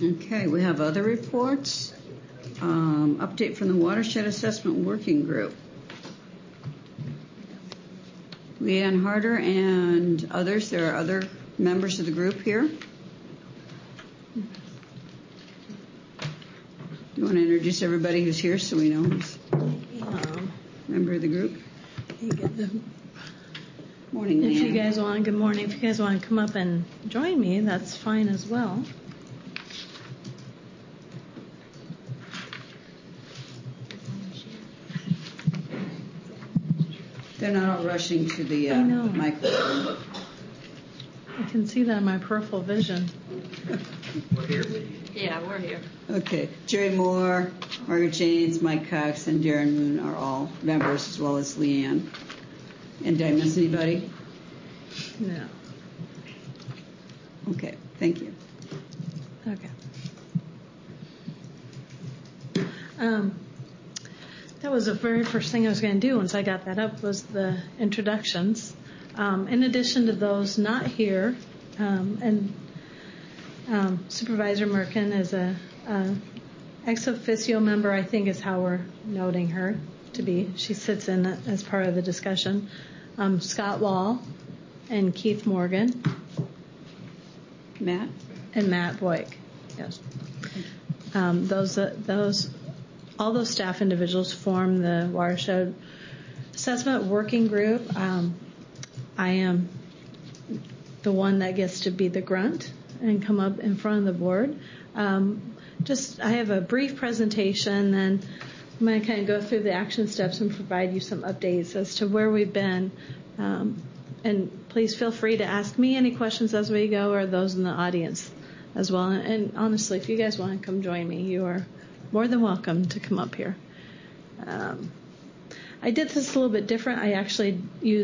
Okay, we have other reports. Update from the Watershed Assessment Working Group. Leanne Harder and others. There are other members of the group here. Do you want to introduce everybody who's here so we know who's member of the group? Morning, Leanne. If you guys want, good morning. If you guys want to come up and join me, that's fine as well. They're not all rushing to the microphone. I can see that in my peripheral vision. We're here. Yeah, we're here. Okay. Jerry Moore, Margaret Janes, Mike Cox, and Darren Moon are all members, as well as Leanne. And did I miss anybody? No. Okay. Thank you. Okay. That was the very first thing I was going to do once I got that up was the introductions. In addition to those not here, and Supervisor Merkin is a ex officio member, I think is how we're noting her to be. She sits in as part of the discussion. Scott Wall and Keith Morgan. Matt? And Matt Boyk, yes. All those staff individuals form the Watershed Assessment Working Group. I am the one that gets to be the grunt and come up in front of the board. I have a brief presentation, then I'm going to kind of go through the action steps and provide you some updates as to where we've been. And please feel free to ask me any questions as we go, or those in the audience as well. And honestly, if you guys want to come join me, you are more than welcome to come up here. I did this a little bit different. I actually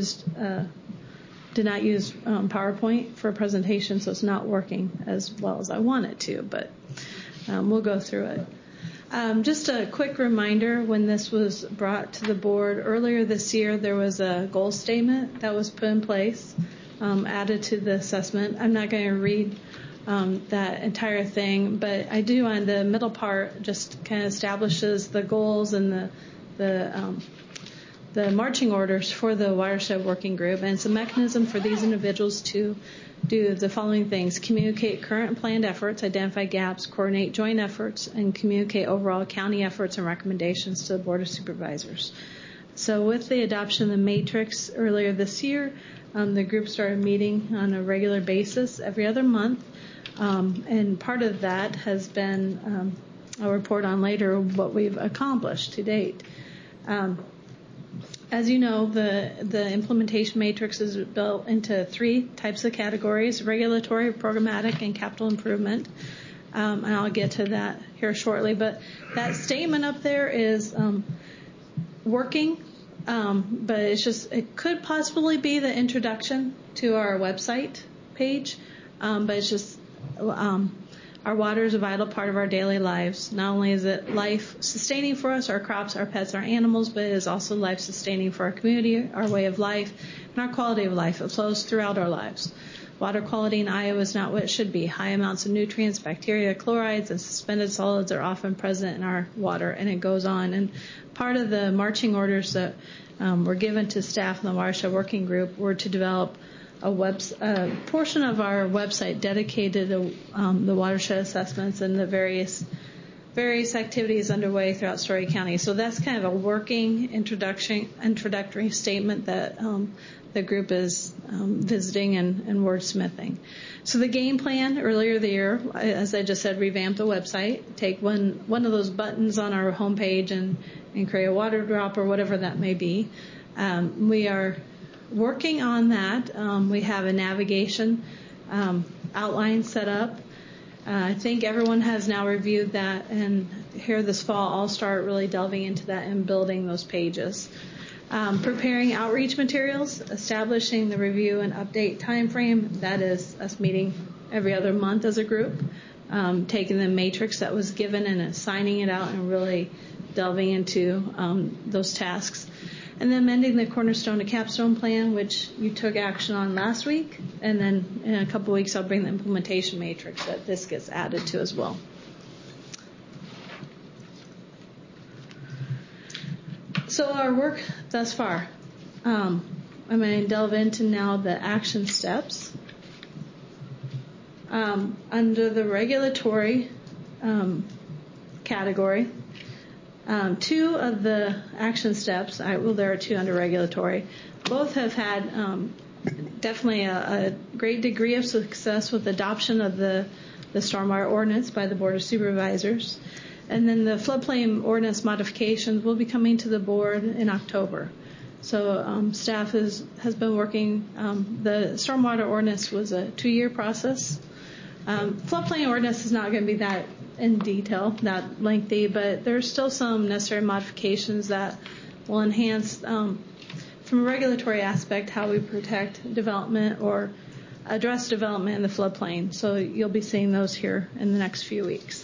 did not use PowerPoint for a presentation, so it's not working as well as I want it to, but we'll go through it. Just a quick reminder, when this was brought to the board earlier this year, there was a goal statement that was put in place, added to the assessment. I'm not going to read that entire thing, but I do on the middle part just kind of establishes the goals and the marching orders for the Watershed Working Group, and it's a mechanism for these individuals to do the following things: communicate current and planned efforts, identify gaps, coordinate joint efforts, and communicate overall county efforts and recommendations to the Board of Supervisors. So with the adoption of the matrix earlier this year, the group started meeting on a regular basis every other month, and part of that has been, I'll report on later, what we've accomplished to date. As you know, the implementation matrix is built into 3 types of categories: regulatory, programmatic, and capital improvement. And I'll get to that here shortly. But that statement up there is working, but it could possibly be the introduction to our website page, but it's just our water is a vital part of our daily lives. Not only is it life-sustaining for us, our crops, our pets, our animals, but it is also life-sustaining for our community, our way of life, and our quality of life. It flows throughout our lives. Water quality in Iowa is not what it should be. High amounts of nutrients, bacteria, chlorides, and suspended solids are often present in our water, and it goes on. And part of the marching orders that were given to staff in the Watershed Working Group were to develop a portion of our website dedicated to the watershed assessments and the various activities underway throughout Story County. So that's kind of a working introductory statement that the group is visiting and wordsmithing. So the game plan earlier the year, as I just said, revamp the website, take one of those buttons on our homepage and create a water drop or whatever that may be. We are working on that. We have a navigation outline set up. I think everyone has now reviewed that, and here this fall I'll start really delving into that and building those pages. Preparing outreach materials, establishing the review and update time frame. That is us meeting every other month as a group, taking the matrix that was given and assigning it out and really delving into those tasks. And then amending the Cornerstone to Capstone plan, which you took action on last week. And then in a couple weeks, I'll bring the implementation matrix that this gets added to as well. So our work thus far, I'm going to delve into now the action steps. Under the regulatory category, 2 of the action steps, there are 2 under regulatory, both have had definitely a great degree of success with adoption of the stormwater ordinance by the Board of Supervisors. And then the floodplain ordinance modifications will be coming to the board in October. So staff has been working. The stormwater ordinance was a 2-year process. Floodplain ordinance is not going to be that in detail, that lengthy, but there's still some necessary modifications that will enhance, from a regulatory aspect, how we protect development or address development in the floodplain. So you'll be seeing those here in the next few weeks.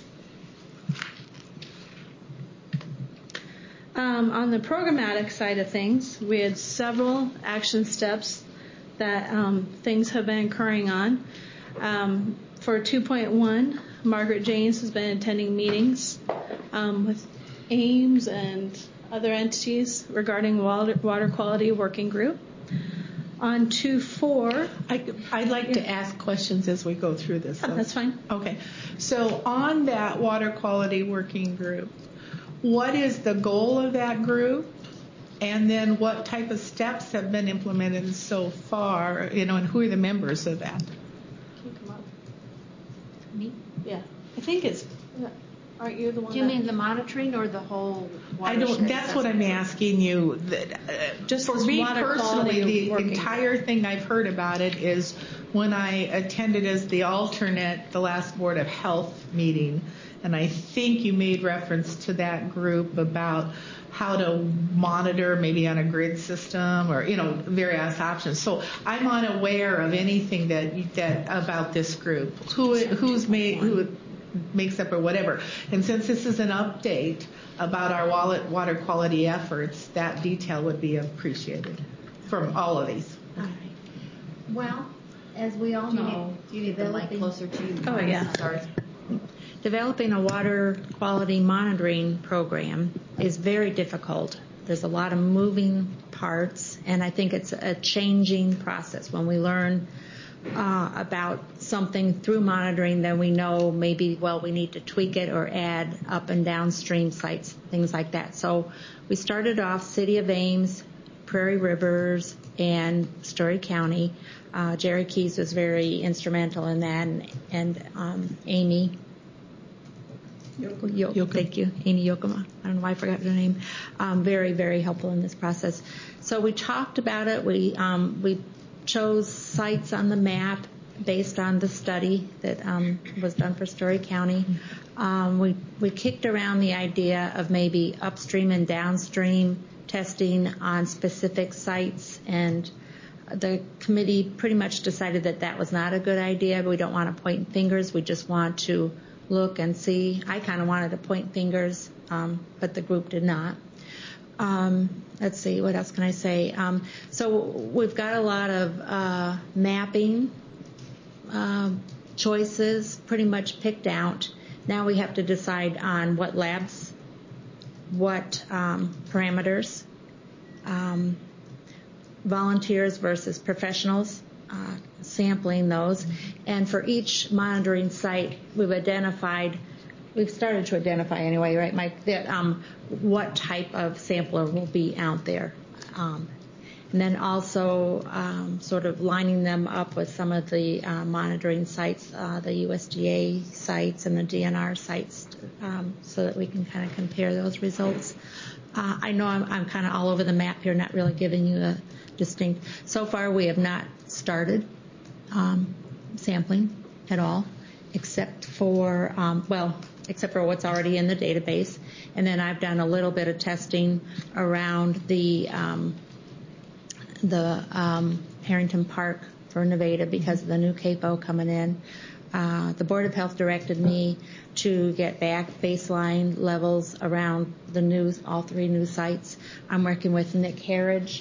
On the programmatic side of things, we had several action steps that things have been occurring on. For 2.1, Margaret Janes has been attending meetings with AIMS and other entities regarding water quality working group. On 2.4, I'd like to ask questions as we go through this. That's fine. Okay. So on that water quality working group, what is the goal of that group? And then what type of steps have been implemented so far, and who are the members of that? Can you come up? Me? Yeah. I think it's, aren't you the one Do you mean the monitoring or the whole watershed? That's what I'm asking you. Just for me personally, the working. entire thing I've heard about it is when I attended as the alternate the last Board of Health meeting, and I think you made reference to that group about how to monitor maybe on a grid system or, various options. So I'm unaware of anything that about this group, who makes up or whatever. And since this is an update about our water quality efforts, that detail would be appreciated from all of these. All right. Well, as we all know, You need the mic closer to you. Oh, yeah. Sorry. developing a water quality monitoring program is very difficult. There's a lot of moving parts, and I think it's a changing process. When we learn about something through monitoring, then we know maybe, we need to tweak it or add up and downstream sites, things like that. So we started off City of Ames, Prairie Rivers, and Story County. Jerry Keys was very instrumental in that, and Amy. Thank you, Amy Yokoma. I don't know why I forgot her name. Very, very helpful in this process. So we talked about it. We chose sites on the map based on the study that was done for Story County. We kicked around the idea of maybe upstream and downstream testing on specific sites, and the committee pretty much decided that that was not a good idea. We don't want to point fingers. We just want to look and see. I kind of wanted to point fingers, but the group did not. Let's see, what else can I say? So we've got a lot of mapping choices pretty much picked out. Now we have to decide on what labs, what parameters, volunteers versus professionals, sampling those. And for each monitoring site, we've started to identify anyway, right, Mike, that what type of sampler will be out there. And then also sort of lining them up with some of the monitoring sites, the USDA sites and the DNR sites, so that we can kind of compare those results. I know I'm kind of all over the map here, not really giving you a distinct. So far, we have not started sampling at all, except for what's already in the database. And then I've done a little bit of testing around the Harrington Park for Nevada because of the new CAPO coming in. The Board of Health directed me to get back baseline levels around all 3 new sites. I'm working with Nick Harridge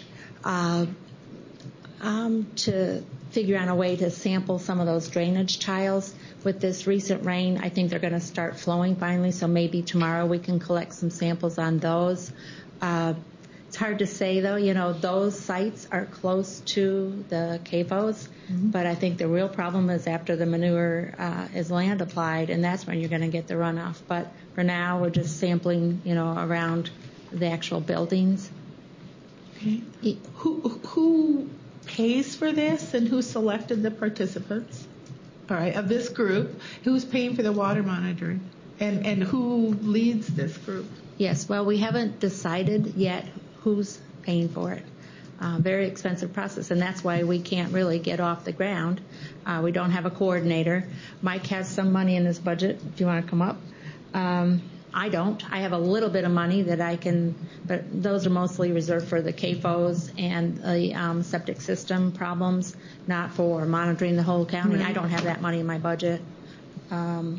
to figure out a way to sample some of those drainage tiles. With this recent rain, I think they're going to start flowing finally, so maybe tomorrow we can collect some samples on those. It's hard to say, though. Those sites are close to the CAFOs, but I think the real problem is after the manure is land applied, and that's when you're going to get the runoff. But for now, we're just sampling, around the actual buildings. Okay. Who pays for this, and who selected the participants? All right, of this group, who's paying for the water monitoring, and who leads this group? Yes, well, we haven't decided yet who's paying for it. Very expensive process, and that's why we can't really get off the ground. We don't have a coordinator. Mike has some money in his budget, if you want to come up. I don't. I have a little bit of money that I can, but those are mostly reserved for the CAFOs and the septic system problems, not for monitoring the whole county. Right. I don't have that money in my budget. And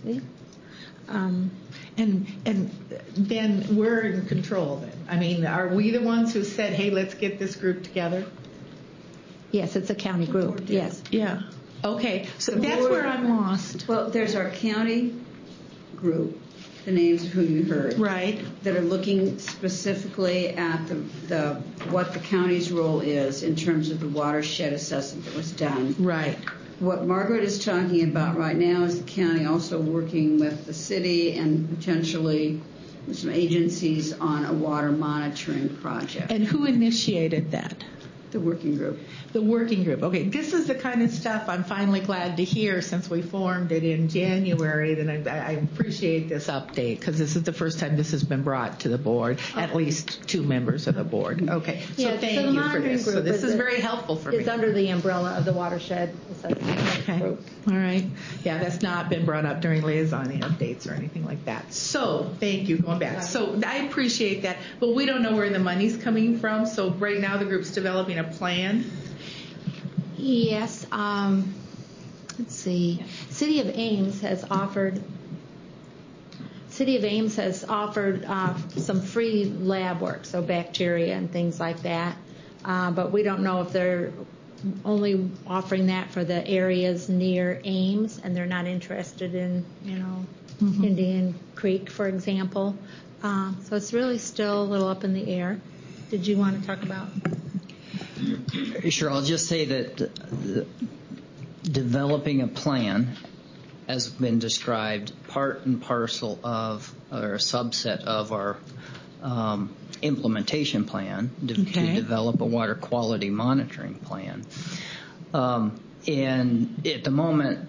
then we're in control then. I mean, are we the ones who said, hey, let's get this group together? Yes, it's a county group, yes. Yeah. Okay, so that's where I'm lost. Well, there's our county group, the names of who you heard. Right. That are looking specifically at what the county's role is in terms of the watershed assessment that was done. Right. What Margaret is talking about right now is the county also working with the city and potentially with some agencies on a water monitoring project. And who initiated that? The working group. The working group. Okay, this is the kind of stuff I'm finally glad to hear since we formed it in January. Then I appreciate this update because this is the first time this has been brought to the board, at least 2 members of the board. Okay, so thank you for this. So this is very helpful for me. It's under the umbrella of the watershed assessment group. All right. Yeah, that's not been brought up during liaison updates or anything like that. So thank you. Going back. So I appreciate that, but we don't know where the money's coming from. So right now the group's developing a plan. Yes. Let's see. City of Ames has offered some free lab work, so bacteria and things like that. But we don't know if they're only offering that for the areas near Ames, and they're not interested in, Indian Creek, for example. So it's really still a little up in the air. Did you want to talk about? Sure. I'll just say that developing a plan has been described part and parcel of, or a subset of our implementation plan to develop a water quality monitoring plan. And at the moment,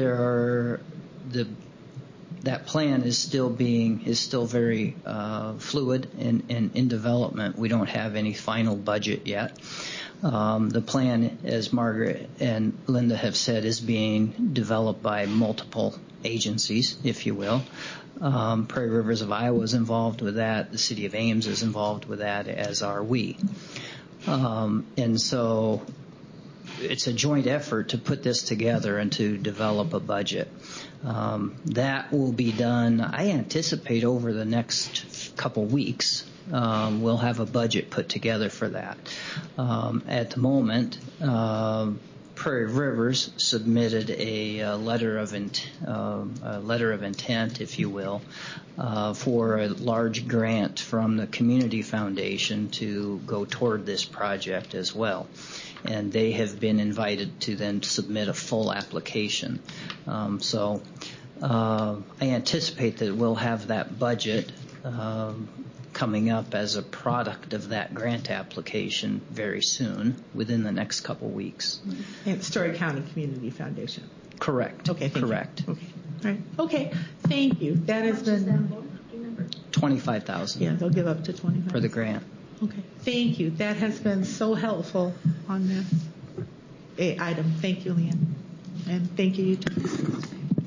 that plan is still very fluid and in development. We don't have any final budget yet. The plan, as Margaret and Linda have said, is being developed by multiple agencies, if you will. Prairie Rivers of Iowa is involved with that. The City of Ames is involved with that, as are we. And so it's a joint effort to put this together and to develop a budget. That will be done, I anticipate, over the next couple weeks. We'll have a budget put together for that. At the moment, Prairie Rivers submitted a letter of intent, if you will, for a large grant from the Community Foundation to go toward this project as well. And they have been invited to then submit a full application. So I anticipate that we'll have that budget coming up as a product of that grant application very soon, within the next couple weeks. And Story County Community Foundation. Correct. Okay. Correct. You. Okay. All right. Okay. Thank you. That has been $25,000. Yeah, they'll give up to $25,000 for the grant. Okay. Thank you. That has been so helpful on this item. Thank you, Leanne. And thank you, too.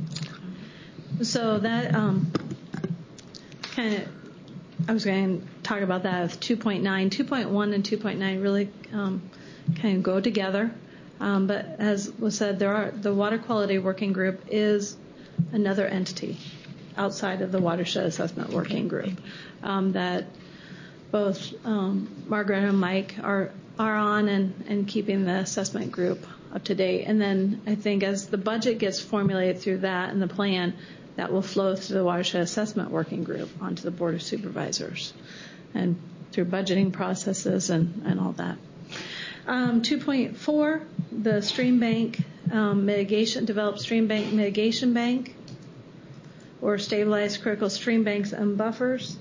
So that kind of, I was going to talk about that with 2.9. 2.1 and 2.9 really kind of go together. But as was said, the Water Quality Working Group is another entity outside of the Watershed Assessment Working Group that both Margaret and Mike are on and keeping the assessment group up to date. And then I think as the budget gets formulated through that and the plan, that will flow through the Watershed Assessment Working Group onto the Board of Supervisors and through budgeting processes and all that. 2.4, the Stream Bank mitigation, develop Stream Bank Mitigation Bank or stabilize critical stream banks and buffers.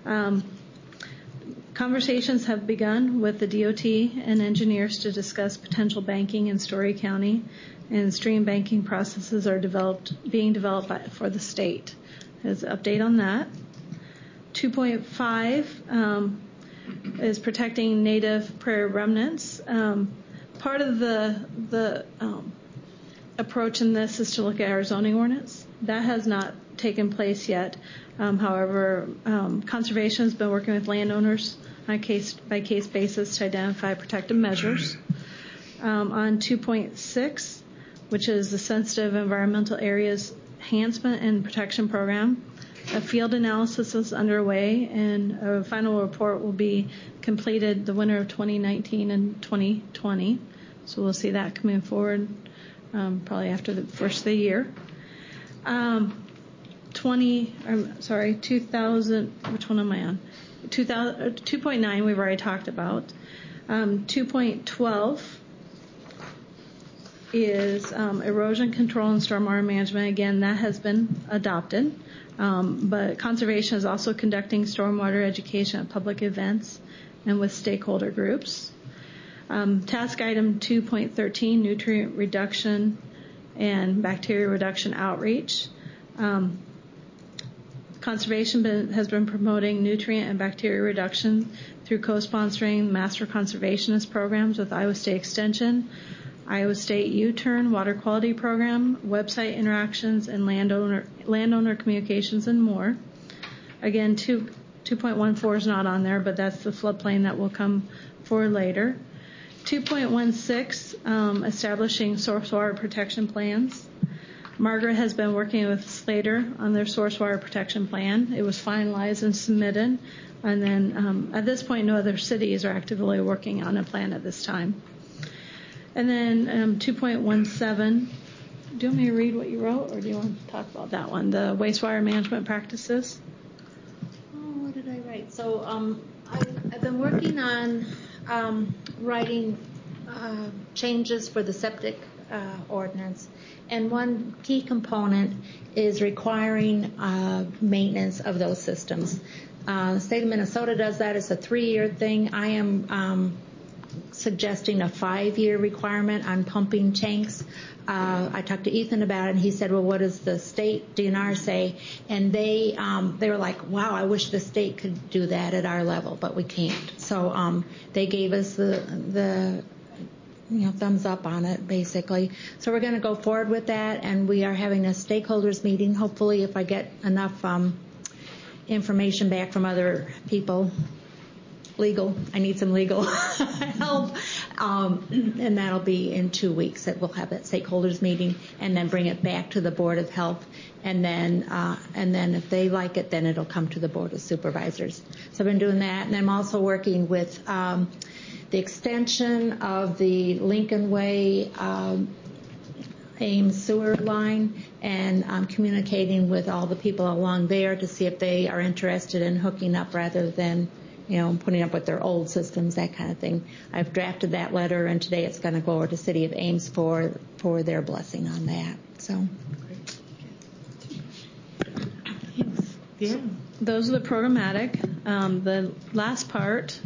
Conversations have begun with the DOT and engineers to discuss potential banking in Story County, and stream banking processes are being developed for the state. There's an update on that. 2.5 is protecting native prairie remnants. Part of the approach in this is to look at our zoning ordinance. That has not taken place yet. However, conservation has been working with landowners on a case-by-case basis to identify protective measures. On 2.6, which is the Sensitive Environmental Areas Enhancement and Protection Program, a field analysis is underway, and a final report will be completed the winter of 2019 and 2020. So we'll see that coming forward probably after the first of the year. 2000, which one am I on? 2.9 we've already talked about. 2.12 is erosion control and stormwater management. Again, that has been adopted. But conservation is also conducting stormwater education at public events and with stakeholder groups. Task item 2.13, nutrient reduction and bacteria reduction outreach. Conservation has been promoting nutrient and bacteria reduction through co-sponsoring master conservationist programs with Iowa State Extension, Iowa State U-Turn Water Quality Program, website interactions, and landowner communications, and more. Again, 2.14 is not on there, but that's the floodplain that will come forward later. 2.16, establishing source water protection plans. Margaret has been working with Slater on their source water protection plan. It was finalized and submitted. And then at this point, no other cities are actively working on a plan at this time. And then 2.17, do you want me to read what you wrote, or do you want to talk about that one, the wastewater management practices? Oh, what did I write? So I've been working on writing changes for the septic ordinance. And one key component is requiring maintenance of those systems. The state of Minnesota does that. It's a 3-year thing. I am suggesting a 5-year requirement on pumping tanks. I talked to Ethan about it, and he said, well, what does the state DNR say? And they were like, wow, I wish the state could do that at our level, but we can't. So they gave us the thumbs up on it, basically. So we're going to go forward with that, and we are having a stakeholders meeting. Hopefully, if I get enough information back from other people, I need some legal help, and that'll be in 2 weeks that we'll have that stakeholders meeting, and then bring it back to the Board of Health, and then if they like it, then it'll come to the Board of Supervisors. So I've been doing that, and I'm also working with the extension of the Lincoln Way Ames sewer line, and communicating with all the people along there to see if they are interested in hooking up rather than putting up with their old systems, that kind of thing. I've drafted that letter, and today it's going to go over to City of Ames for their blessing on that. So. Yeah. Those are the programmatic. The last part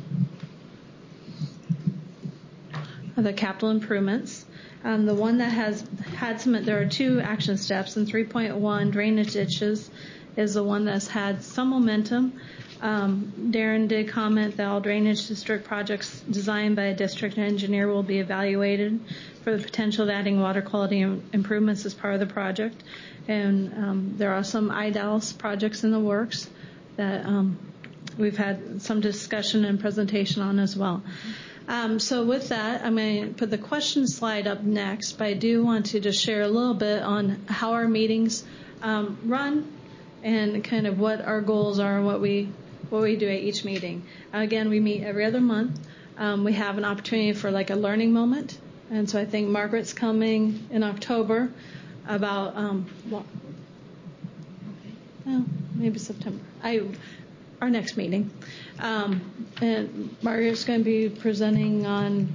are the capital improvements. The one that has had there are 2 action steps, and 3.1, drainage ditches, is the one that's had some momentum. Darren did comment that all drainage district projects designed by a district engineer will be evaluated for the potential of adding water quality improvements as part of the project. And there are some IDALS projects in the works that we've had some discussion and presentation on as well. So with that, I'm going to put the question slide up next, but I do want to just share a little bit on how our meetings run and kind of what our goals are and what we do at each meeting. Again, we meet every other month. We have an opportunity for like a learning moment, and so I think Margaret's coming in October about maybe September. Our next meeting. And Margaret's going to be presenting on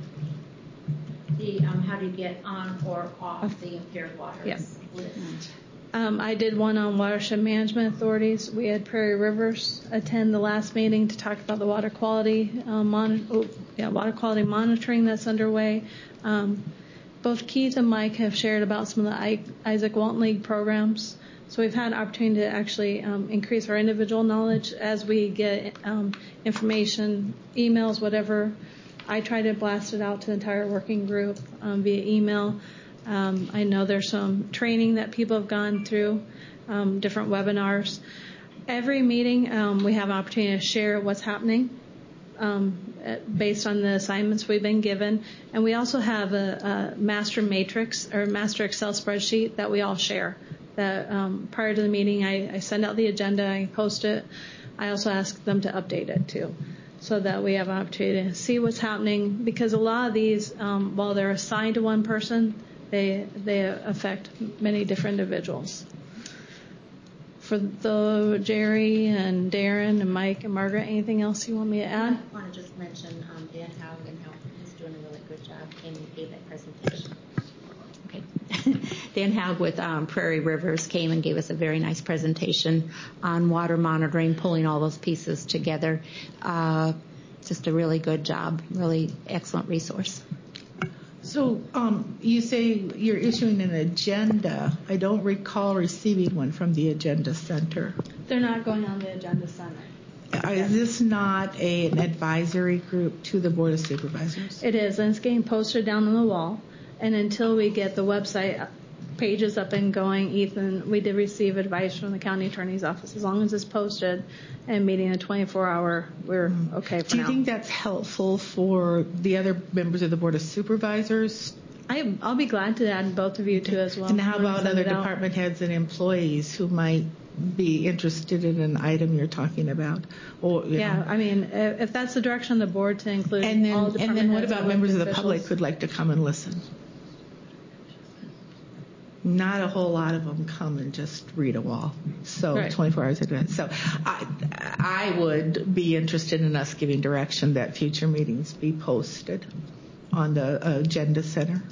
The how do you get on or off the impaired waters Yep. list. I did one on watershed management authorities. We had Prairie Rivers attend the last meeting to talk about the water quality water quality monitoring that's underway. Both Keith and Mike have shared about some of the Isaac Walton League programs. So we've had an opportunity to actually increase our individual knowledge as we get information, emails, whatever. I try to blast it out to the entire working group via email. I know there's some training that people have gone through, different webinars. Every meeting, we have an opportunity to share what's happening based on the assignments we've been given. And we also have a master matrix or master Excel spreadsheet that we all share. That prior to the meeting, I send out the agenda, I post it. I also ask them to update it too, so that we have an opportunity to see what's happening. Because a lot of these, while they're assigned to one person, they affect many different individuals. For the Jerry and Darren and Mike and Margaret, anything else you want me to add? I want to just mention Dan Howard and how he's doing a really good job. Came and gave that presentation. Okay. Dan Haug with Prairie Rivers came and gave us a very nice presentation on water monitoring, pulling all those pieces together. Just a really good job, really excellent resource. So you say you're issuing an agenda. I don't recall receiving one from the Agenda Center. They're not going on the Agenda Center. Is this not an advisory group to the Board of Supervisors? It is, and it's getting posted down on the wall. And until we get the website pages up and going, Ethan, we did receive advice from the county attorney's office. As long as it's posted and meeting a 24-hour, we're okay for now. Do you think that's helpful for the other members of the Board of Supervisors? I'll be glad to add both of you too as well. And how about other department heads and employees who might be interested in an item you're talking about? Or, I mean, if that's the direction of the board to include and then, all department and then what heads about and members of the officials? public who'd like to come and listen? Not a whole lot of them come and just read a wall. So Right. 24 hours a day. So I would be interested in us giving direction that future meetings be posted on the Agenda Center.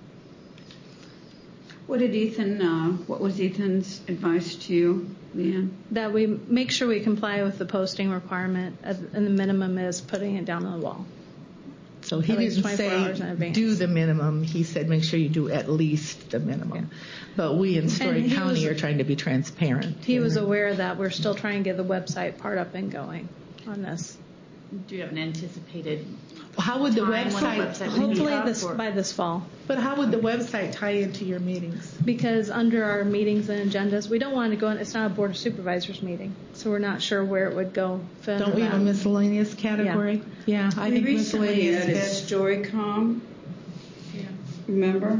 What was Ethan's advice to you, Leanne? That we make sure we comply with the posting requirement, and the minimum is putting it down on the wall. So he At least didn't 24 hours in say advance. do the minimum. He said make sure you do at least the minimum. Yeah. But we in Story And he County was- are trying to be transparent. He was aware that we're still trying to get the website part up and going on this. Do you have an anticipated How would the time when the website? website would be Hopefully up, or- by this fall. But how would the website tie into your meetings? Because under our meetings and agendas, we don't want to go in, it's not a Board of Supervisors meeting, so we're not sure where it would go. fit Don't under we have a that. miscellaneous category? Yeah, I We think recently miscellaneous added fits. Storycom. Remember?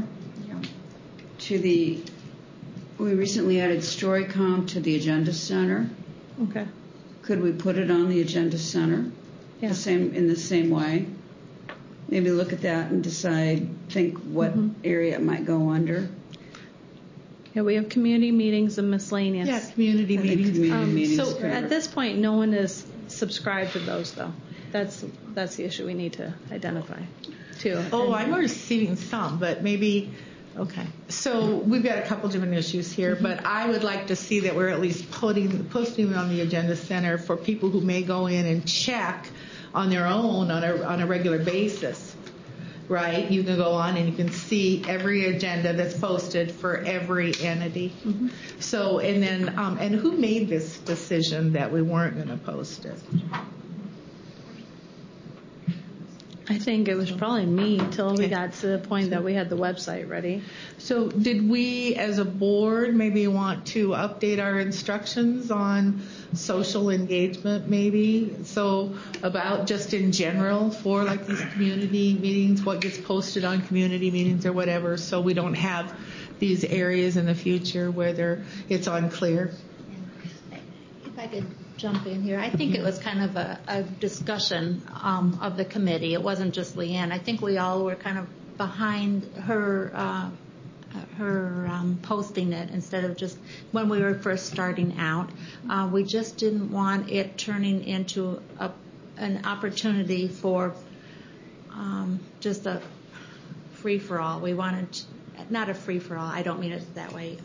We recently added Storycom to the Agenda Center. Okay. Could we put it on the Agenda Center? Yeah. In the same way? Maybe look at that and think what area it might go under. Yeah, we have community meetings and miscellaneous. Yeah, community I think meetings. community meetings So could at work. this point, no one is subscribed to those, though. That's the issue we need to identify, too. Oh, And- I'm receiving some, but maybe, okay. So we've got a couple different issues here, but I would like to see that we're at least posting it on the Agenda Center for people who may go in and check on their own on a regular basis, right? You can go on and you can see every agenda that's posted for every entity. So, and then, and who made this decision that we weren't going to post it? I think it was probably me till we got to the point that we had the website ready. So did we as a board maybe want to update our instructions on social engagement maybe? So about just in general for like these community meetings, what gets posted on community meetings or whatever, so we don't have these areas in the future where it's unclear? If I could jump in here, I think it was kind of a discussion of the committee. It wasn't just Leanne. I think we all were kind of behind her posting it instead of just when we were first starting out. We just didn't want it turning into an opportunity for just a free-for-all. We wanted, not a free-for-all, I don't mean it that way.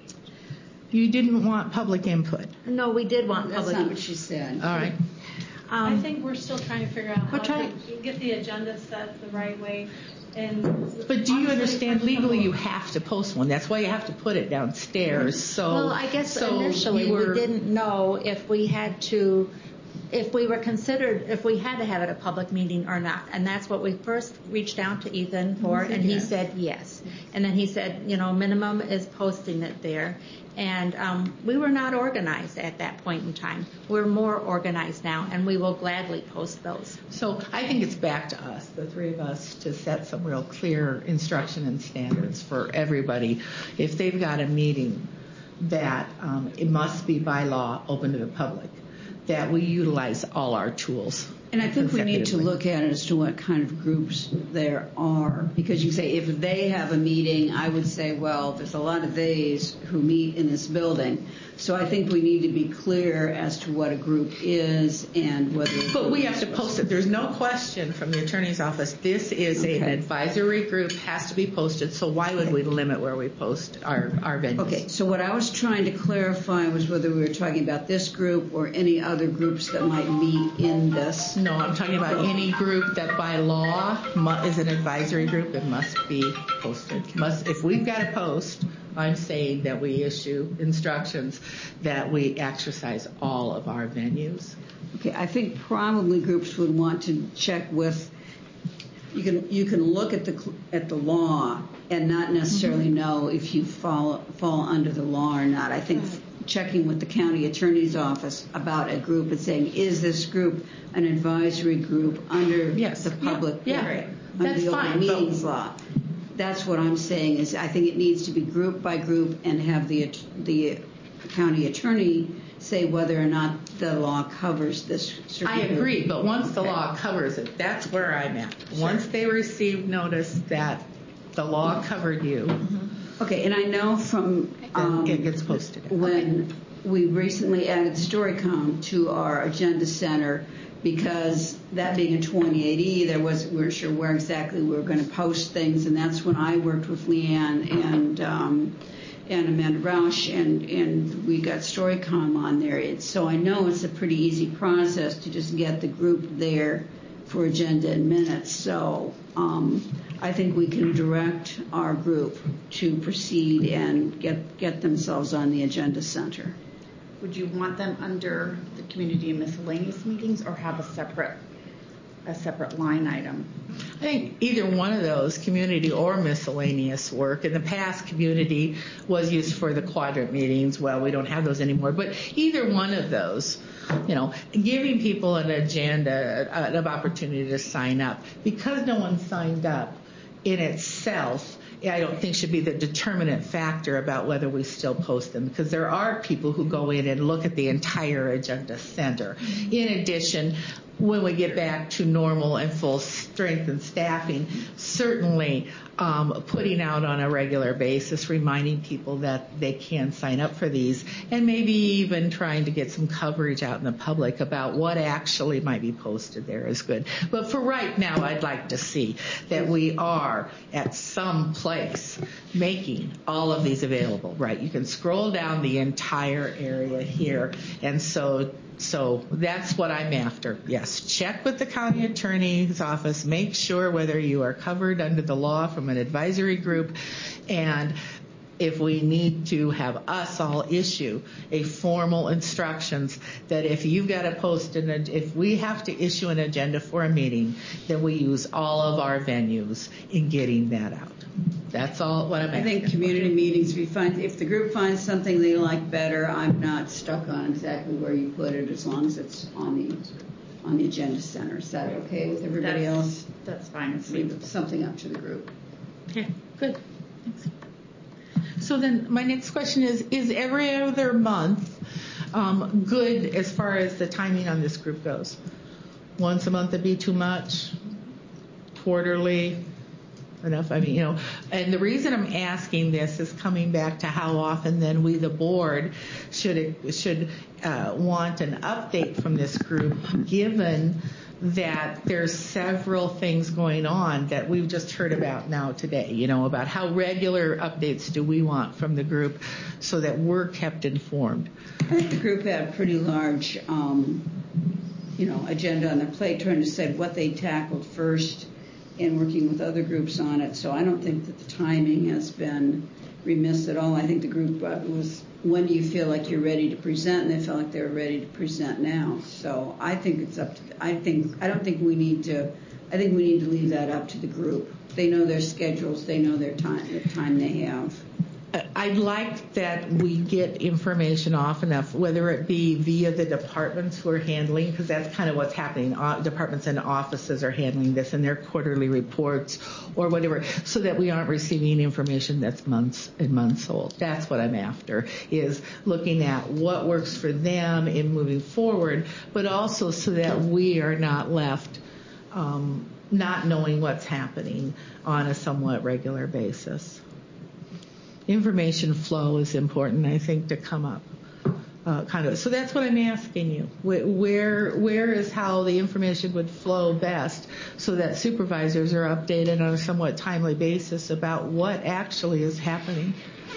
You didn't want public input. No, we did want That's public not input. what she said. All right. I think we're still trying to figure out how to get the agenda set the right way. But do you understand legally you have to post one? That's why you have to put it downstairs. So, well, I guess so initially we didn't know if we had to, if we had to have it a public meeting or not. And that's what we first reached out to Ethan for, and he said yes. And then he said, minimum is posting it there. And we were not organized at that point in time. We're more organized now, and we will gladly post those. So I think it's back to us, the three of us, to set some real clear instruction and standards for everybody. If they've got a meeting that it must be by law open to the public, that we utilize all our tools. And I think we need to look at it as to what kind of groups there are. Because you say if they have a meeting, I would say, well, there's a lot of these who meet in this building. So I think we need to be clear as to what a group is and whether... But we have to post it. There's no question from the attorney's office. This is an advisory group, has to be posted. So why would we limit where we post our venues? Okay, so what I was trying to clarify was whether we were talking about this group or any other groups that might meet in this. No, I'm talking about any group that by law is an advisory group. It must be posted. If we've got a post, I'm saying that we issue instructions that we exercise all of our venues. Okay, I think probably groups would want to check with. You can look at the law and not necessarily know if you fall under the law or not. I think checking with the county attorney's office about a group and saying, is this group an advisory group under the public under That's the fine, open meetings law? That's what I'm saying is I think it needs to be group by group and have the county attorney say whether or not the law covers this certain I group. agree, but once the law covers it, that's where I'm at. Sure. Once they receive notice that the law covered you, okay, and I know from it gets posted. When we recently added Storycom to our agenda center, because that being a 28E, we weren't sure where exactly we were going to post things, and that's when I worked with Leanne and Amanda Rausch, and we got Storycom on there. So I know it's a pretty easy process to just get the group there for agenda and minutes. So I think we can direct our group to proceed and get themselves on the agenda center. Would you want them under the community and miscellaneous meetings or have a separate line item? I think either one of those, community or miscellaneous work. In the past, community was used for the quadrant meetings. Well, we don't have those anymore. But either one of those, giving people an agenda, an opportunity to sign up. Because no one signed up in itself, I don't think should be the determinant factor about whether we still post them, because there are people who go in and look at the entire agenda center. In addition, when we get back to normal and full strength and staffing, certainly putting out on a regular basis, reminding people that they can sign up for these, and maybe even trying to get some coverage out in the public about what actually might be posted there is good. But for right now, I'd like to see that we are at some place making all of these available, right? You can scroll down the entire area here, and so that's what I'm after. Yes, check with the county attorney's office. Make sure whether you are covered under the law from an advisory group, and if we need to have us all issue a formal instructions that if you've got to if we have to issue an agenda for a meeting, then we use all of our venues in getting that out. That's all what I'm I asking. think community meetings, if the group finds something they like better, I'm not stuck on exactly where you put it as long as it's on the agenda center. Is that okay with everybody else? That's fine with me. Leave something up to the group. Okay, good. Thanks. So then my next question is every other month good as far as the timing on this group goes? Once a month would be too much? Quarterly? Enough? I mean, and the reason I'm asking this is coming back to how often then we, the board, should want an update from this group, given that there's several things going on that we've just heard about now today, about how regular updates do we want from the group so that we're kept informed. I think the group had a pretty large, agenda on their plate, trying to decide what they tackled first and working with other groups on it. So I don't think that the timing has been remiss at all. I think the group was, when do you feel like you're ready to present? And they felt like they were ready to present now. So I think it's up to, I think we need to leave that up to the group. They know their schedules, they know the time they have. I'd like that we get information off enough, whether it be via the departments who are handling, because that's kind of what's happening. Departments and offices are handling this in their quarterly reports or whatever, so that we aren't receiving information that's months and months old. That's what I'm after, is looking at what works for them in moving forward, but also so that we are not left not knowing what's happening on a somewhat regular basis. Information flow is important, I think, to come up. So that's what I'm asking you. Where is how the information would flow best so that supervisors are updated on a somewhat timely basis about what actually is happening?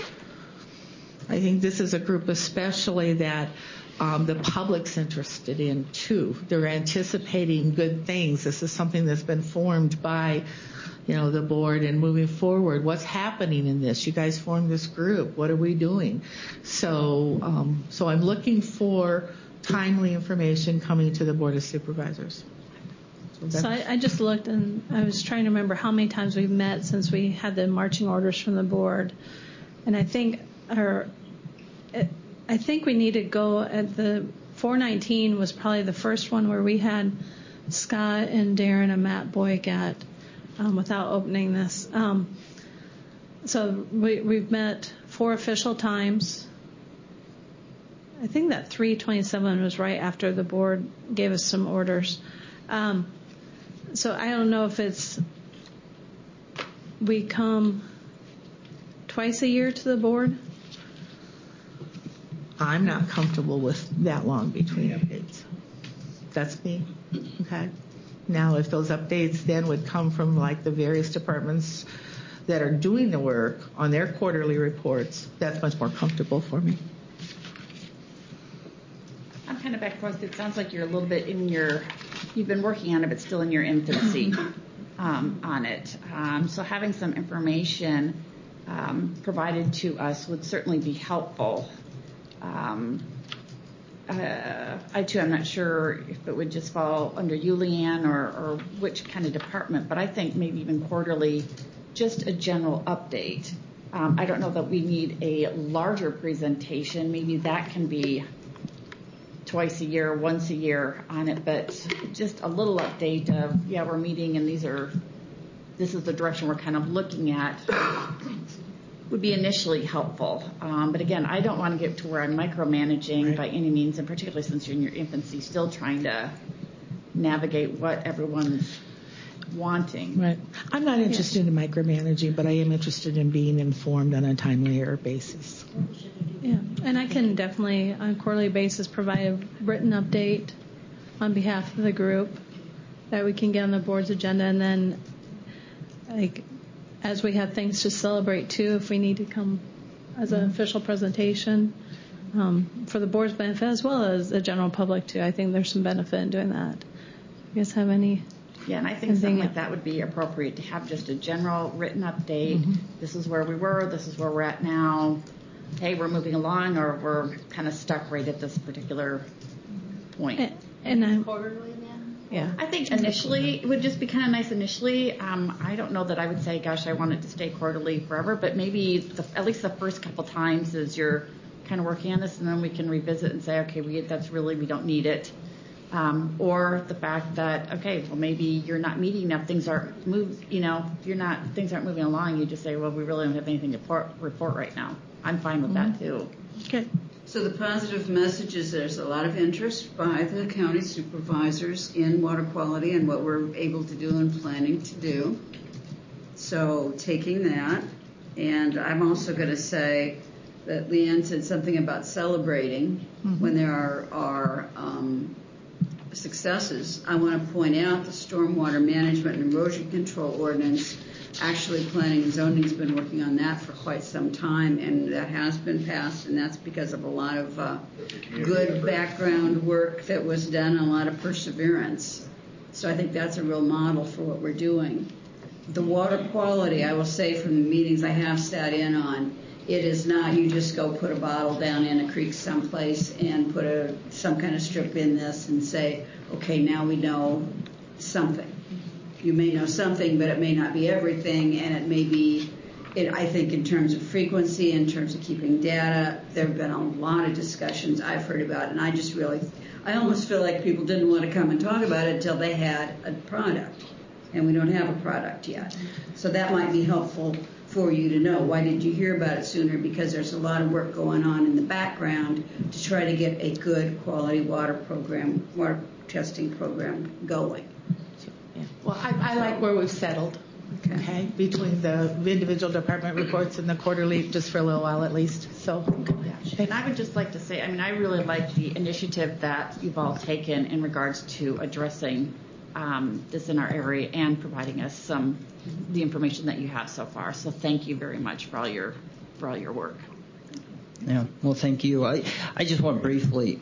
I think this is a group especially that the public's interested in, too. They're anticipating good things. This is something that's been formed by the board, and moving forward, what's happening in this? You guys formed this group. What are we doing? So I'm looking for timely information coming to the Board of Supervisors. So I just looked, and I was trying to remember how many times we've met since we had the marching orders from the board. And I think we need to go at the 419 was probably the first one where we had Scott and Darren and Matt Boyk at. Without opening this. So we've met 4 official times. I think that 327 was right after the board gave us some orders. So I don't know if we come twice a year to the board. I'm not comfortable with that long between updates. That's me. Okay. Now, if those updates then would come from like the various departments that are doing the work on their quarterly reports, that's much more comfortable for me. I'm kind of back and forth. It sounds like you're a little bit you've been working on it, but still in your infancy on it. So having some information provided to us would certainly be helpful. I, too, I'm not sure if it would just fall under you, Leanne, or which kind of department, but I think maybe even quarterly, just a general update. I don't know that we need a larger presentation. Maybe that can be twice a year, once a year on it, but just a little update of, we're meeting and this is the direction we're kind of looking at would be initially helpful. But again, I don't want to get to where I'm micromanaging by any means, and particularly since you're in your infancy, still trying to navigate what everyone's wanting. Right. I'm not interested in micromanaging, but I am interested in being informed on a timelier basis. Yeah, and I can definitely, on a quarterly basis, provide a written update on behalf of the group that we can get on the board's agenda, and then as we have things to celebrate too, if we need to come as an official presentation for the board's benefit as well as the general public too. I think there's some benefit in doing that. You guys have any? Yeah, and I think something like that would be appropriate to have just a general written update. This is where we were, this is where we're at now. Hey, we're moving along, or we're kind of stuck right at this particular point. And Quarterly then? Yeah. I think initially it would just be kind of nice initially. I don't know that I would say, gosh, I want it to stay quarterly forever, but maybe at least the first couple times as you're kind of working on this, and then we can revisit and say, okay, we don't need it. Or the fact that, okay, well, maybe you're not meeting enough, things aren't things aren't moving along. You just say, well, we really don't have anything to report right now. I'm fine with that too. Okay. So the positive message is there's a lot of interest by the county supervisors in water quality and what we're able to do and planning to do. So taking that, and I'm also going to say that Leanne said something about celebrating when there are successes. I want to point out the stormwater management and erosion control ordinance. Actually, planning and zoning has been working on that for quite some time, and that has been passed, and that's because of a lot of good background work that was done and a lot of perseverance. So I think that's a real model for what we're doing. The water quality, I will say from the meetings I have sat in on, it is not you just go put a bottle down in a creek someplace and put some kind of strip in this and say, okay, now we know something. You may know something, but it may not be everything, and it may be, I think in terms of frequency, in terms of keeping data, there have been a lot of discussions I've heard about, and I almost feel like people didn't want to come and talk about it until they had a product, and we don't have a product yet. So that might be helpful for you to know. Why did you hear about it sooner? Because there's a lot of work going on in the background to try to get a good quality water testing program going. Well, I like where we've settled, okay, between the individual department reports and the quarterly, just for a little while at least. So, and I would just like to say, I really like the initiative that you've all taken in regards to addressing this in our area and providing us the information that you have so far. So thank you very much for all your work. Yeah, well, thank you. I just want briefly,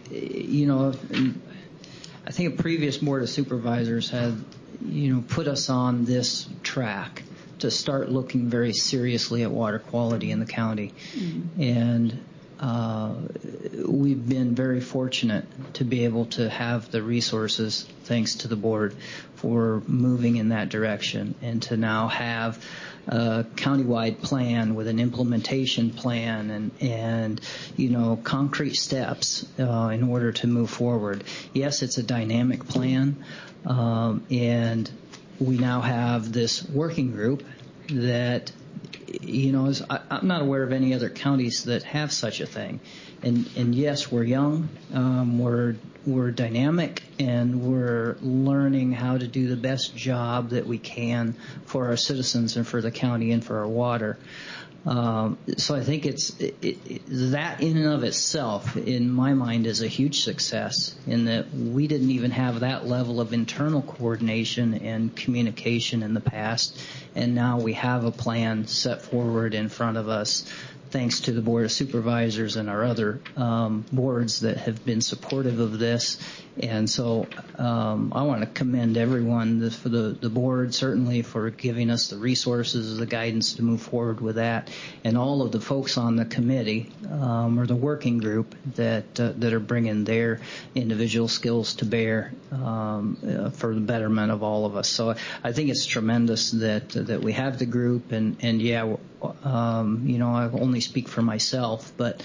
I think a previous board of supervisors had, put us on this track to start looking very seriously at water quality in the county. And we've been very fortunate to be able to have the resources, thanks to the board, for moving in that direction, and to now have a countywide plan with an implementation plan and concrete steps in order to move forward. Yes, it's a dynamic plan, and we now have this working group that I'm not aware of any other counties that have such a thing. And yes, we're young, we're dynamic, and we're learning how to do the best job that we can for our citizens and for the county and for our water. So I think that in and of itself, in my mind, is a huge success, in that we didn't even have that level of internal coordination and communication in the past, and now we have a plan set forward in front of us, thanks to the Board of Supervisors and our other boards that have been supportive of this. And so I want to commend everyone, for the board certainly for giving us the resources, the guidance to move forward with that, and all of the folks on the committee or the working group that are bringing their individual skills to bear for the betterment of all of us. So I think it's tremendous that we have the group, and yeah, I only speak for myself, but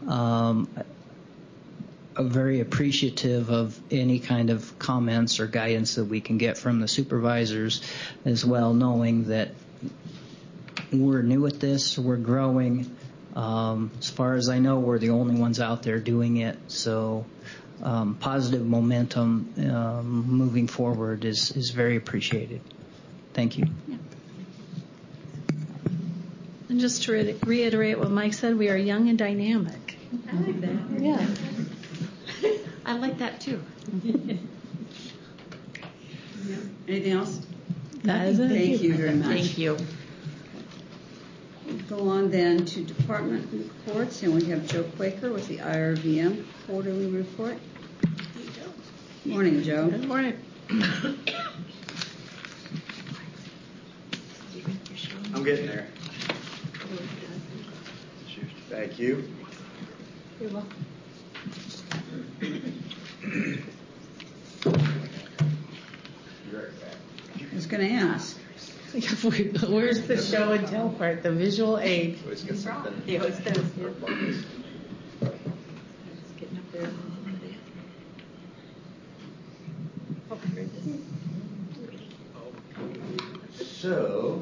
very appreciative of any kind of comments or guidance that we can get from the supervisors as well, knowing that we're new at this, we're growing. As far as I know, we're the only ones out there doing it. So positive momentum moving forward is very appreciated. Thank you. Yeah. And just to reiterate what Mike said, we are young and dynamic. I like that. Yeah. I like that too. Anything else? That is it. Thank you very much. Thank you. We'll go on then to department reports, and we have Joe Quaker with the IRVM quarterly report. Morning, Joe. good morning. getting there. Thank you. You're welcome. I was going to ask. Where's the show and tell part, the visual aid? Always get something. He always does. So,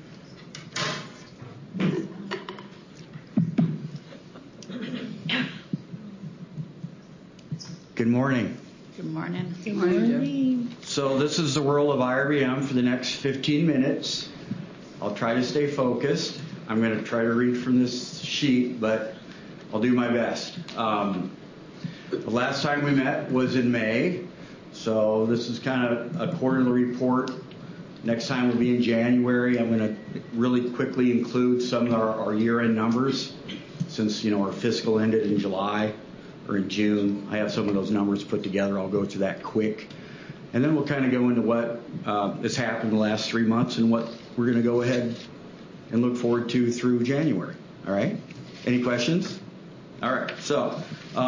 good morning. Good morning. Good morning. So this is the world of IRBM for the next 15 minutes. I'll try to stay focused. I'm going to try to read from this sheet, but I'll do my best. The last time we met was in May, so this is kind of a quarterly report. Next time will be in January. I'm going to really quickly include some of our year-end numbers since, our fiscal ended in July or in June. I have some of those numbers put together. I'll go through that quick. And then we'll kind of go into what has happened the last 3 months and what we're going to go ahead and look forward to through January. All right? Any questions? All right. So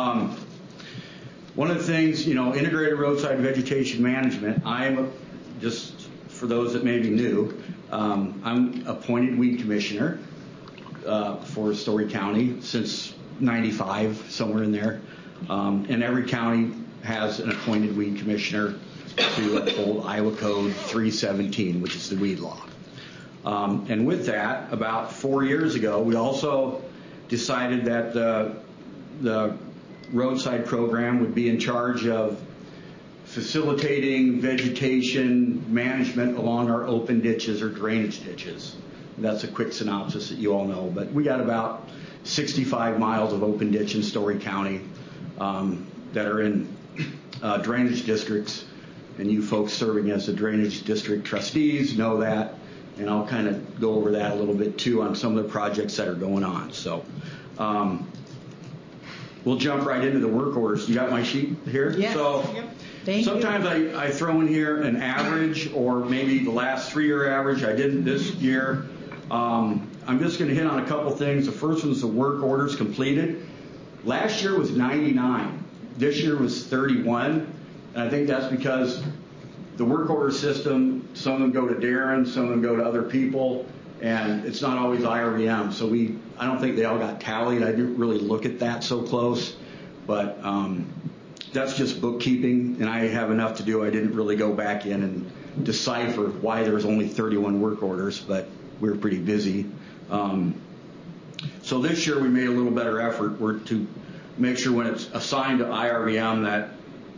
one of the things, integrated roadside vegetation management, just for those that may be new, I'm appointed weed commissioner for Story County since 95, somewhere in there. And every county has an appointed weed commissioner to uphold Iowa Code 317, which is the weed law. And with that, about 4 years ago, we also decided that the roadside program would be in charge of facilitating vegetation management along our open ditches or drainage ditches. That's a quick synopsis that you all know, but we got about 65 miles of open ditch in Story County that are in drainage districts, and you folks serving as the drainage district trustees know that, and I'll kind of go over that a little bit too on some of the projects that are going on. So we'll jump right into the work orders. You got my sheet here? Yes. So sometimes I throw in here an average or maybe the last 3-year average. I didn't this year. I'm just going to hit on a couple things. The first one is the work orders completed. Last year was 99. This year was 31. And I think that's because the work order system, some of them go to Darren, some of them go to other people, and it's not always IRBM. So I don't think they all got tallied. I didn't really look at that so close, but that's just bookkeeping, and I have enough to do. I didn't really go back in and decipher why there was only 31 work orders, but we were pretty busy. So this year we made a little better effort. We're to make sure when it's assigned to IRBM that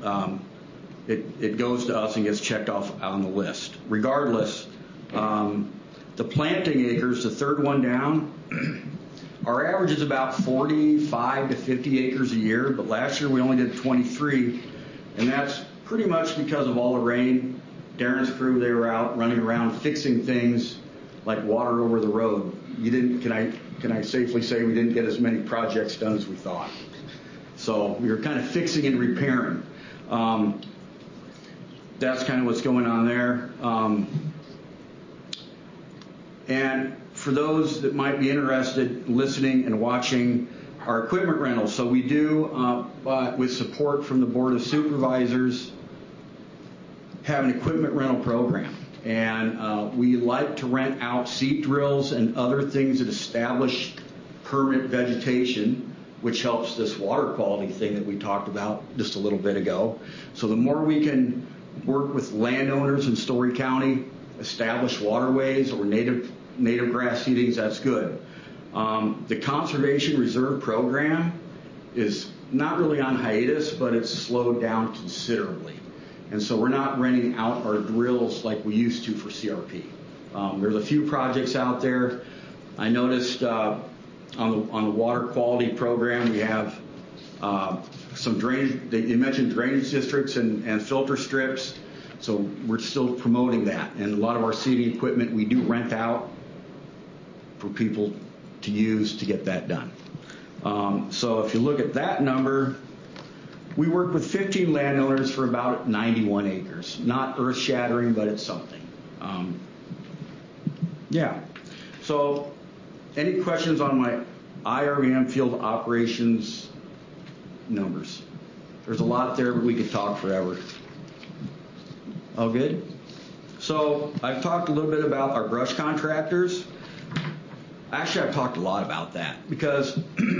it goes to us and gets checked off on the list. Regardless, the planting acres, the third one down, our average is about 45 to 50 acres a year, but last year we only did 23, and that's pretty much because of all the rain. Darren's crew, they were out running around fixing things like water over the road. Can I safely say we didn't get as many projects done as we thought? So we were kind of fixing and repairing. That's kind of what's going on there. And for those that might be interested, listening and watching our equipment rentals. So we do, with support from the Board of Supervisors, have an equipment rental program. And we like to rent out seed drills and other things that establish permanent vegetation, which helps this water quality thing that we talked about just a little bit ago. So the more we can work with landowners in Story County, establish waterways or native grass seedings, that's good. The Conservation Reserve Program is not really on hiatus, but it's slowed down considerably. And so we're not renting out our drills like we used to for CRP. There's a few projects out there. I noticed on the water quality program, we have some drainage. You mentioned drainage districts and filter strips. So we're still promoting that. And a lot of our seeding equipment we do rent out for people to use to get that done. So if you look at that number, we work with 15 landowners for about 91 acres. Not earth-shattering, but it's something. So, any questions on my IRVM field operations numbers? There's a lot there, but we could talk forever. All good? So, I've talked a little bit about our brush contractors. Actually, I've talked a lot about that because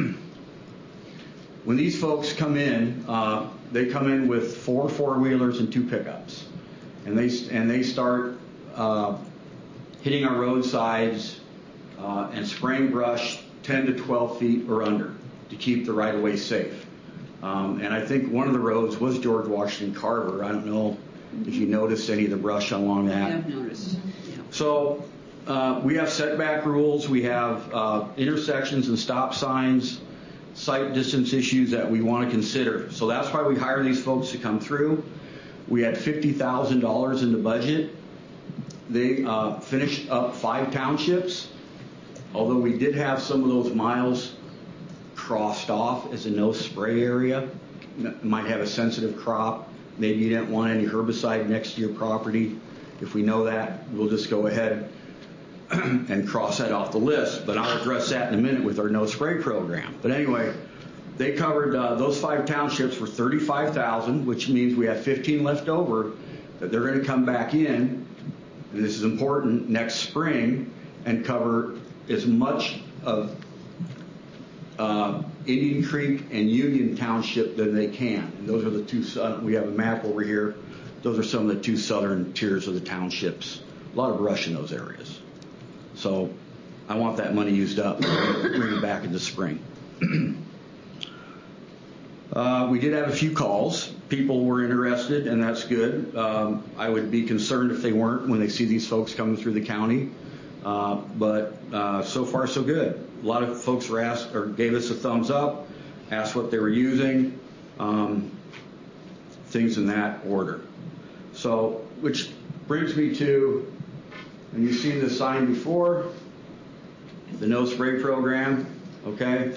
when these folks come in, they come in with 4 4-wheelers and 2 pickups, and they start hitting our roadsides and spraying brush 10 to 12 feet or under to keep the right-of-way safe. And I think one of the roads was George Washington Carver. I don't know if you noticed any of the brush along that. I have noticed. Yeah. So we have setback rules. We have intersections and stop signs, sight distance issues that we want to consider. So that's why we hire these folks to come through. We had $50,000 in the budget. They finished up 5 townships, although we did have some of those miles crossed off as a no spray area. It might have a sensitive crop. Maybe you didn't want any herbicide next to your property. If we know that, we'll just go ahead and cross that off the list. But I'll address that in a minute with our no spray program. But anyway, they covered those 5 townships for $35,000, which means we have 15 left over that they're going to come back in, and this is important, next spring and cover as much of Indian Creek and Union Township than they can. And those are the 2, we have a map over here. Those are some of the 2 southern tiers of the townships. A lot of brush in those areas. So I want that money used up, bring it back in the spring. We did have a few calls. People were interested, and that's good. I would be concerned if they weren't when they see these folks coming through the county. But so far, so good. A lot of folks were asked or gave us a thumbs up, asked what they were using, things in that order. So, which brings me to, and you've seen this sign before, the no spray program, okay?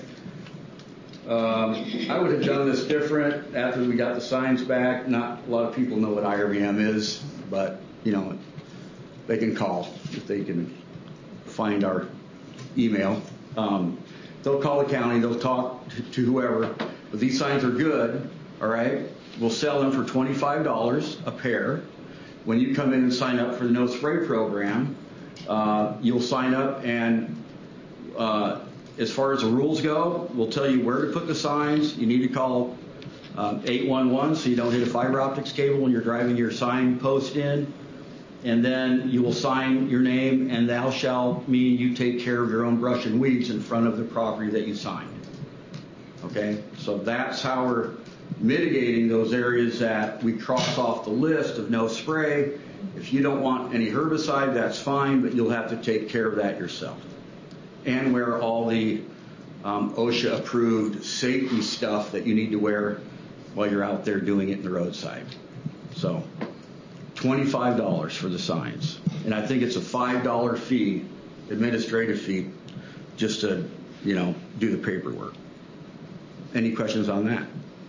I would have done this different after we got the signs back. Not a lot of people know what IRVM is, but, you know, they can call if they can find our email. They'll call the county, they'll talk to whoever. But these signs are good, all right? We'll sell them for $25 a pair. When you come in and sign up for the no spray program, you'll sign up, and as far as the rules go, we'll tell you where to put the signs. You need to call 811 so you don't hit a fiber optics cable when you're driving your sign post in. And then you will sign your name, and thou shalt mean you take care of your own brush and weeds in front of the property that you signed. Okay? So that's how we're mitigating those areas that we cross off the list of no spray. If you don't want any herbicide, that's fine, but you'll have to take care of that yourself. And wear all the OSHA-approved safety stuff that you need to wear while you're out there doing it in the roadside. So $25 for the signs. And I think it's a $5 fee, administrative fee, just to, you know, do the paperwork. Any questions on that?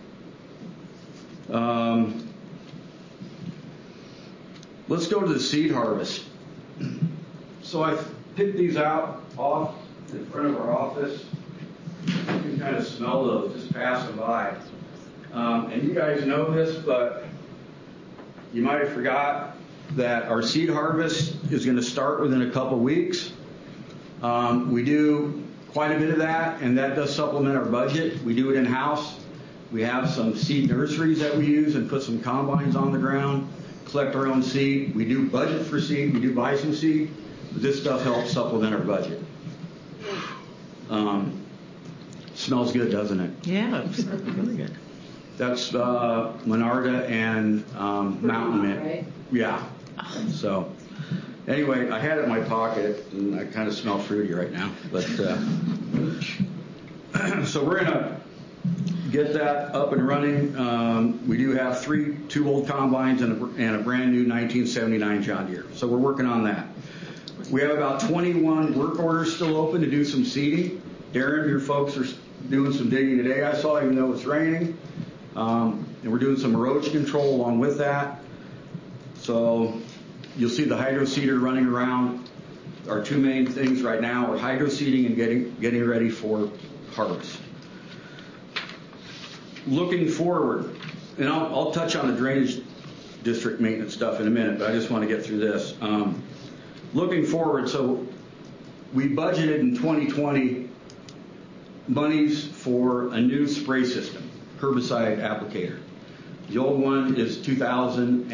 Let's go to the seed harvest. So I picked these out off in front of our office. You can kind of smell those just passing by. And you guys know this, but you might have forgot that our seed harvest is going to start within a couple weeks. We do quite a bit of that, and that does supplement our budget. We do it in-house. We have some seed nurseries that we use and put some combines on the ground, collect our own seed. We do budget for seed. We do buy some seed. But this stuff helps supplement our budget. Smells good, doesn't it? Yeah, it's really good. That's Monarda and Mountain Mint. Right? Yeah. So anyway, I had it in my pocket, and I kind of smell fruity right now. But so we're gonna get that up and running. We do have 2 old combines and a brand new 1979 John Deere. So we're working on that. We have about 21 work orders still open to do some seeding. Darren, your folks are doing some digging today, I saw, even though it's raining. And we're doing some erosion control along with that. So you'll see the hydro seeder running around our two main things right now are hydro seeding and getting ready for harvest. Looking forward, and I'll touch on the drainage district maintenance stuff in a minute, but I just want to get through this. Looking forward, so we budgeted in 2020 monies for a new spray system, herbicide applicator. The old one is 2000.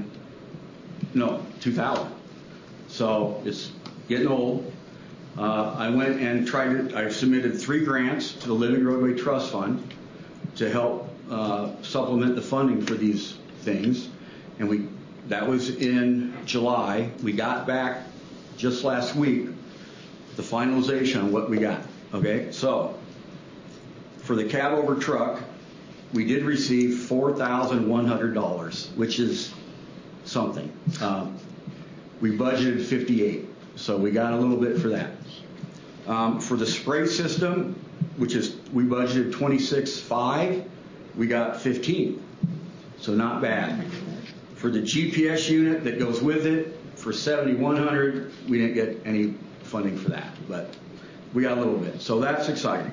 So it's getting old. I went and I submitted 3 grants to the Living Roadway Trust Fund to help supplement the funding for these things. And that was in July. We got back just last week the finalization on what we got. Okay, so for the cab over truck, we did receive $4,100, which is something. We budgeted $58, so we got a little bit for that. For the spray system, we budgeted $26,500, we got $15, so not bad. For the GPS unit that goes with it, for $7,100, we didn't get any funding for that, but we got a little bit, so that's exciting.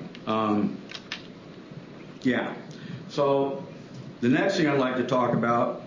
Yeah. So the next thing I'd like to talk about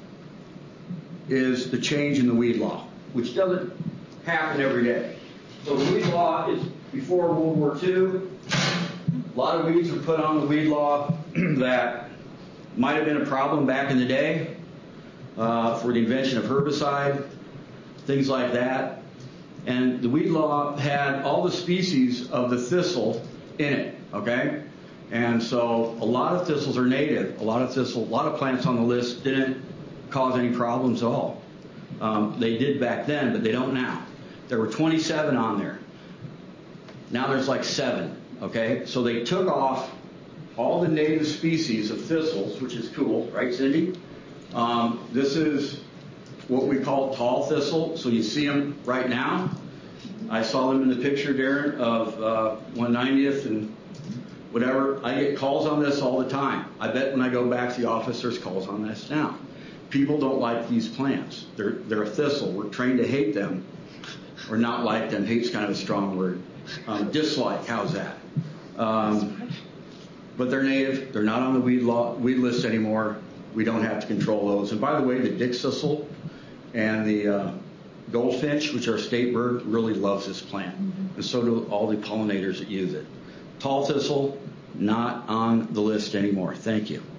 is the change in the weed law, which doesn't happen every day. So the weed law is before World War II. A lot of weeds were put on the weed law that might have been a problem back in the day for the invention of herbicide, things like that. And the weed law had all the species of the thistle in it, okay? And so a lot of thistles are native. A lot of plants on the list didn't cause any problems at all. They did back then, but they don't now. There were 27 on there. Now there's like 7, okay? So they took off all the native species of thistles, which is cool, right, Cindy? This is what we call tall thistle. So you see them right now. I saw them in the picture, Darren, of 190th and whatever. I get calls on this all the time. I bet when I go back to the office, there's calls on this now. People don't like these plants. They're a thistle. We're trained to hate them, or not like them. Hate's kind of a strong word. Dislike, how's that? But they're native. They're not on the weed list anymore. We don't have to control those. And by the way, the dick thistle and the goldfinch, which are a state bird, really loves this plant. And so do all the pollinators that use it. Tall thistle, not on the list anymore. Thank you.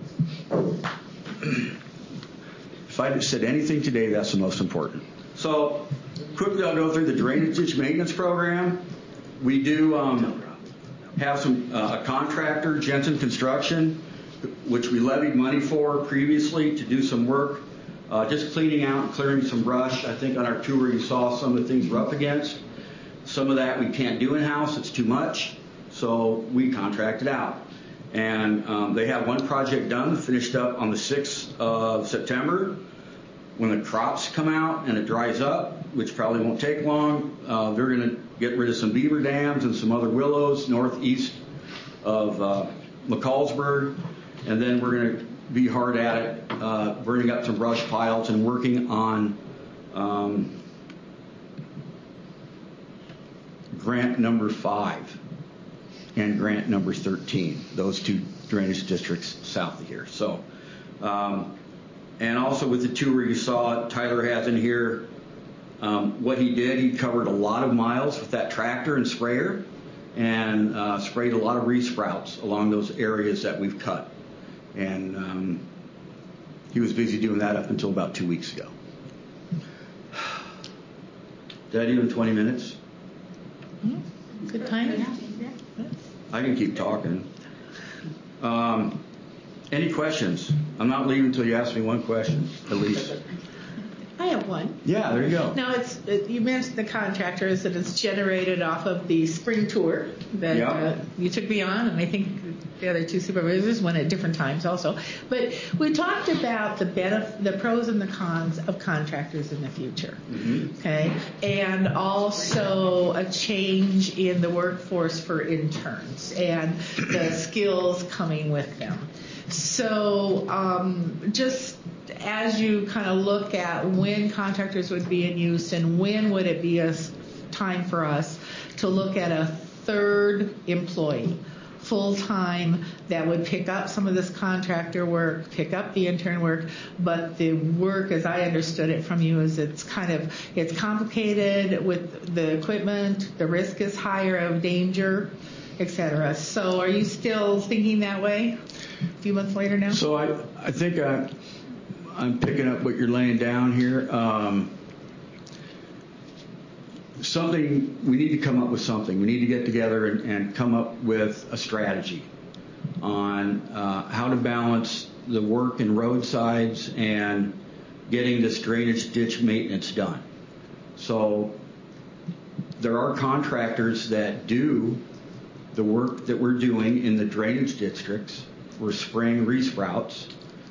If I said anything today, that's the most important. So quickly, I'll go through the drainage ditch maintenance program. We do have a contractor, Jensen Construction, which we levied money for previously to do some work, just cleaning out and clearing some brush. I think on our tour you saw some of the things we're up against. Some of that we can't do in-house. It's too much. So we contracted out. And they have one project done, finished up on the 6th of September. When the crops come out and it dries up, which probably won't take long, they're going to get rid of some beaver dams and some other willows northeast of McCallsburg. And then we're going to be hard at it, burning up some brush piles and working on grant number 5 and grant number 13, those 2 drainage districts south of here. So, and also with the tour you saw, Tyler has in here what he did. He covered a lot of miles with that tractor and sprayer and sprayed a lot of resprouts along those areas that we've cut. And he was busy doing that up until about 2 weeks ago. Did I do in 20 minutes? Good time. I can keep talking. Any questions? I'm not leaving until you ask me one question, at least. I have one. Yeah, there you go. Now, you mentioned the contractors that it's generated off of the spring tour that you took me on, and I think the other 2 supervisors went at different times also. But we talked about the pros and the cons of contractors in the future, okay, and also a change in the workforce for interns and the skills coming with them. So just as you kind of look at when contractors would be in use and when would it be time for us to look at a third employee, full-time, that would pick up some of this contractor work, pick up the intern work, but the work, as I understood it from you, is it's complicated with the equipment, the risk is higher of danger, etc. So are you still thinking that way a few months later now? So I think I'm picking up what you're laying down here. We need to come up with something. We need to get together and come up with a strategy on how to balance the work in roadsides and getting this drainage ditch maintenance done. So there are contractors that do the work that we're doing in the drainage districts. We're spraying resprouts,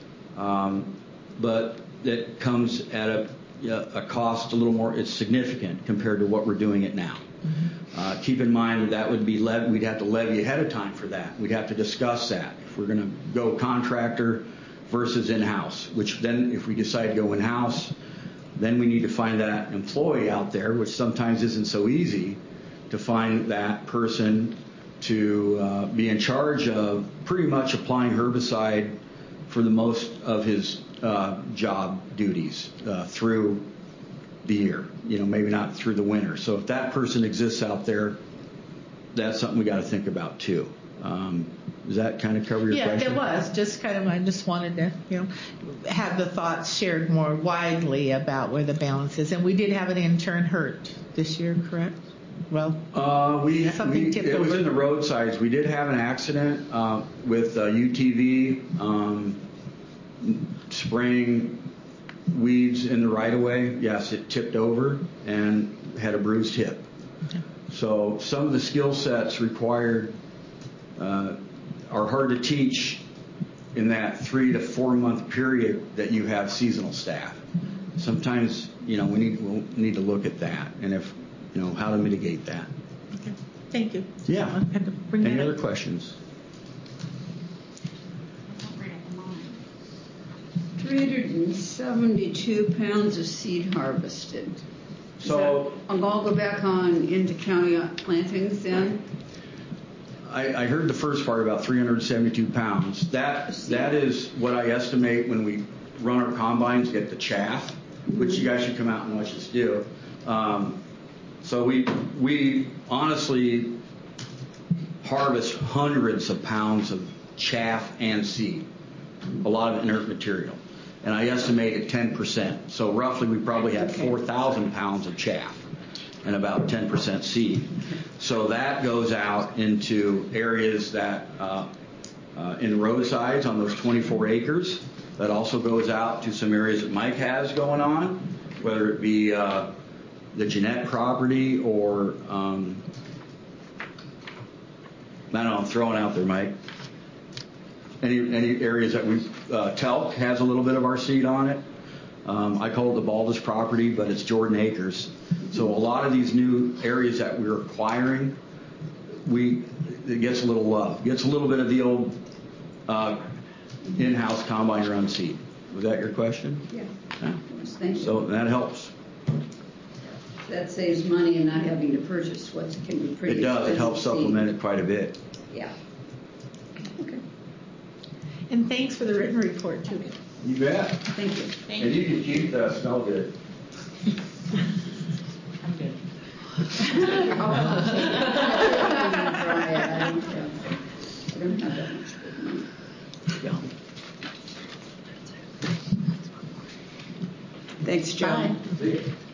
but that comes at a cost a little more. It's significant compared to what we're doing it now. Mm-hmm. Keep in mind that would be we'd have to levy ahead of time for that. We'd have to discuss that if we're going to go contractor versus in-house. Which then, if we decide to go in-house, then we need to find that employee out there, which sometimes isn't so easy to find that person to be in charge of pretty much applying herbicide for the most of his job duties through the year, maybe not through the winter. So if that person exists out there, that's something we got to think about too. Does that kind of cover your question? Yeah, it was. Just kind of, I just wanted to, have the thoughts shared more widely about where the balance is. And we did have an intern hurt this year, correct? Well, it was in the roadsides. We did have an accident with UTV spraying weeds in the right-of-way. Yes, it tipped over and had a bruised hip. Okay. So some of the skill sets required are hard to teach in that 3 to 4 month period that you have seasonal staff. Sometimes, we'll need to look at that and how to mitigate that. Okay. Thank you. Yeah. Any other questions? 372 pounds of seed harvested. So I'll go back into county plantings then. I heard the first part about 372 pounds. That is what I estimate when we run our combines, get the chaff, which you guys should come out and watch us do. So we honestly harvest hundreds of pounds of chaff and seed, a lot of inert material. And I estimate at 10%. So roughly we probably have 4,000 pounds of chaff and about 10% seed. So that goes out into areas that in roadsides on those 24 acres. That also goes out to some areas that Mike has going on, whether it be the Jeanette property or I don't know, I'm throwing out there, Mike. Any areas that we Telk has a little bit of our seed on it. I call it the Baldus property, but it's Jordan Acres. So a lot of these new areas that we're acquiring, it gets a little love. Gets a little bit of the old in-house combine run seed. Was that your question? Yeah. Yeah. So that helps. That saves money and not having to purchase what can be pretty expensive. It does. It helps supplement it quite a bit. Yeah. Okay. And thanks for the written report, too. You bet. Thank you. And you can keep the smell good. I'm good. I don't have that much good money. Thanks, Joe. Bye. See you.